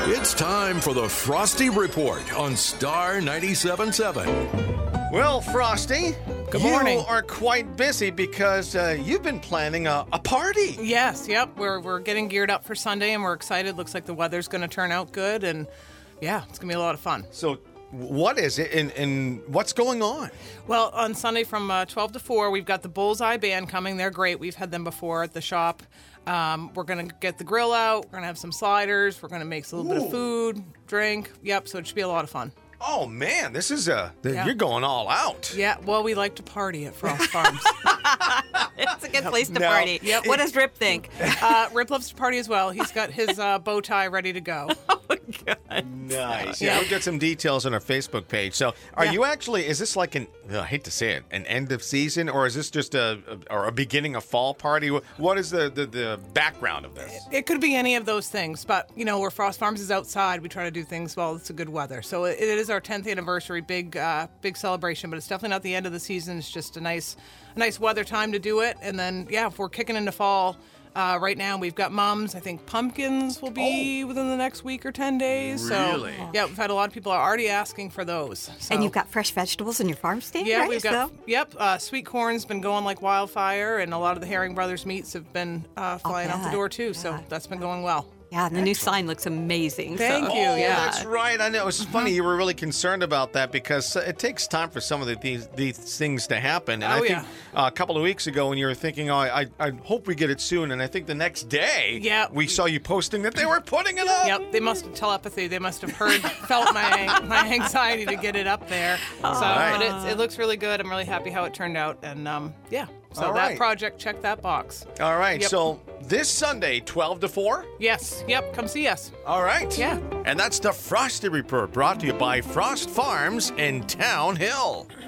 It's time for the Frosty Report on Star 97.7. Well, Frosty, Good morning. You are quite busy because you've been planning a party. Yes, yep. We're getting geared up for Sunday, and we're excited. Looks like the weather's going to turn out good, and yeah, it's going to be a lot of fun. So what is it, and what's going on? Well, on Sunday from 12 to 4, we've got the Bullseye Band coming. They're great. We've had them before at the shop. We're going to get the grill out. We're going to have some sliders. We're going to make a little bit of food, drink. Yep, so it should be a lot of fun. Oh, man, this is you're going all out. Yeah, well, we like to party at Frost Farms. It's a good place to Now, party. Yep. What does Rip think? Rip loves to party as well. He's got his bow tie ready to go. Nice. Yeah, we'll get some details on our Facebook page. So are you actually, is this like I hate to say it, an end of season, or is this just a beginning of fall party? What is the background of this? It could be any of those things, but, you know, where Frost Farms is outside, we try to do things while it's a good weather. So it is our 10th anniversary, big celebration, but it's definitely not the end of the season. It's just a nice weather time to do it. And then, if we're kicking into fall, right now we've got mums. I think pumpkins will be within the next week or 10 days. Really? So, we've had a lot of people are already asking for those. So. And you've got fresh vegetables in your farm stand, Yeah, right? we've got, sweet corn's been going like wildfire, and a lot of the Herring Brothers meats have been flying out the door too, so that's been going well. Yeah, and the new sign looks amazing. Thank you. Oh, Yeah. that's right. I know. It's funny you were really concerned about that because it takes time for some of these things to happen. And I think a couple of weeks ago when you were thinking, I hope we get it soon, and I think the next day we saw you posting that they were putting it up. Yep, they must have telepathy. They must have felt my anxiety to get it up there. But it looks really good. I'm really happy how it turned out, and So that project, check that box. All right. Yep. So this Sunday, 12 to 4? Yes. Yep. Come see us. All right. Yeah. And that's the Frosty Report brought to you by Frost Farms in Town Hill.